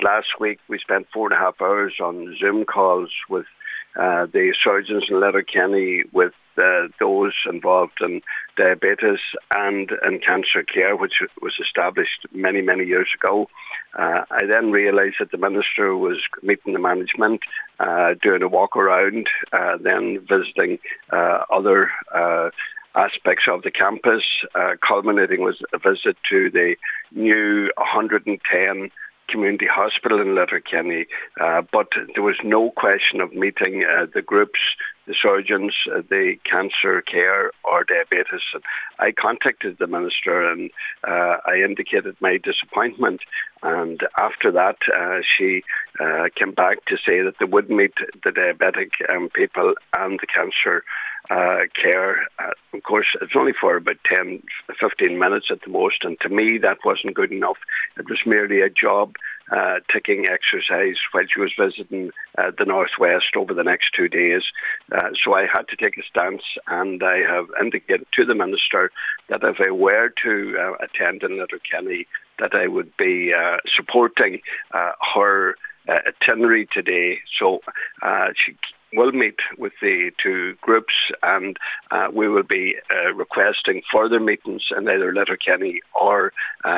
last week we spent 4.5 hours on Zoom calls with the surgeons in Letterkenny, with those involved in diabetes and in cancer care, which was established many, many years ago. I then realised that the Minister was meeting the management, doing a walk around, then visiting other aspects of the campus, culminating with a visit to the new 110 community hospital in Letterkenny, but there was no question of meeting the groups, the surgeons, the cancer care or diabetes. And I contacted the Minister and I indicated my disappointment. And after that, she came back to say that they would meet the diabetic people and the cancer care. Of course, it's only for about 10, 15 minutes at the most, and to me that wasn't good enough. It was merely a job ticking exercise while she was visiting the Northwest over the next 2 days. So I had to take a stance, and I have indicated to the Minister that if I were to attend in Letterkenny, that I would be supporting her itinerary today. So she will meet with the two groups, and we will be requesting further meetings in either Letterkenny or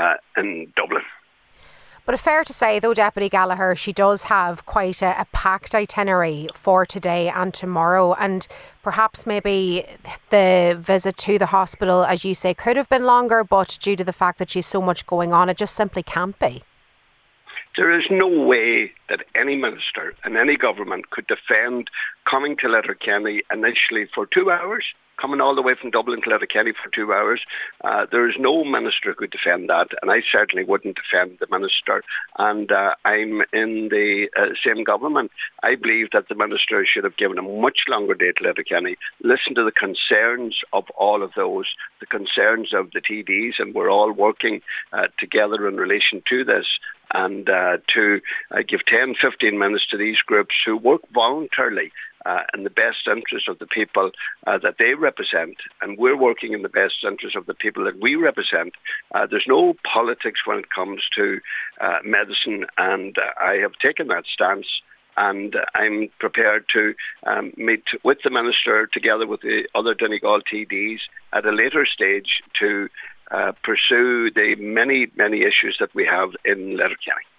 in Dublin. But it's fair to say, though, Deputy Gallagher, she does have quite a packed itinerary for today and tomorrow, and perhaps maybe the visit to the hospital, as you say, could have been longer, but due to the fact that she's so much going on, it just simply can't be. There is no way that any minister and any government could defend coming to Letterkenny initially for 2 hours, coming all the way from Dublin to Letterkenny for 2 hours. There is no minister who could defend that, and I certainly wouldn't defend the minister. And I'm in the same government. I believe that the minister should have given a much longer day to Letterkenny, listen to the concerns of all of those, the concerns of the TDs, and we're all working together in relation to this. And to give 10, 15 minutes to these groups who work voluntarily in the best interest of the people that they represent. And we're working in the best interest of the people that we represent. There's no politics when it comes to medicine, and I have taken that stance. And I'm prepared to meet with the Minister together with the other Donegal TDs at a later stage to pursue the many, many issues that we have in Letterkenny.